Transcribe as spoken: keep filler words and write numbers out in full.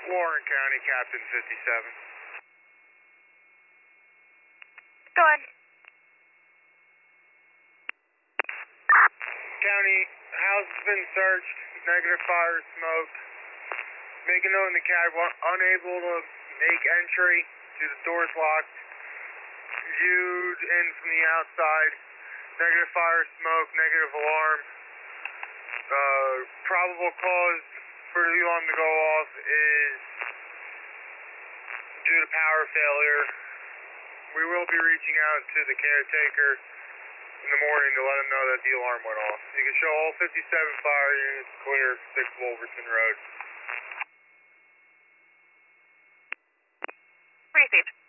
Warren County, Captain fifty-seven. Go ahead. County, house has been searched, negative fire smoke. Make a note in the C A D, unable to make entry due to doors locked. Viewed in from the outside, negative fire smoke, negative alarm. Uh, probable cause for the alarm to go off is due to power failure. We will be reaching out to the caretaker in the morning to let him know that the alarm went off. You can show all fifty-seven fire units clear six Wolverton Road. Received.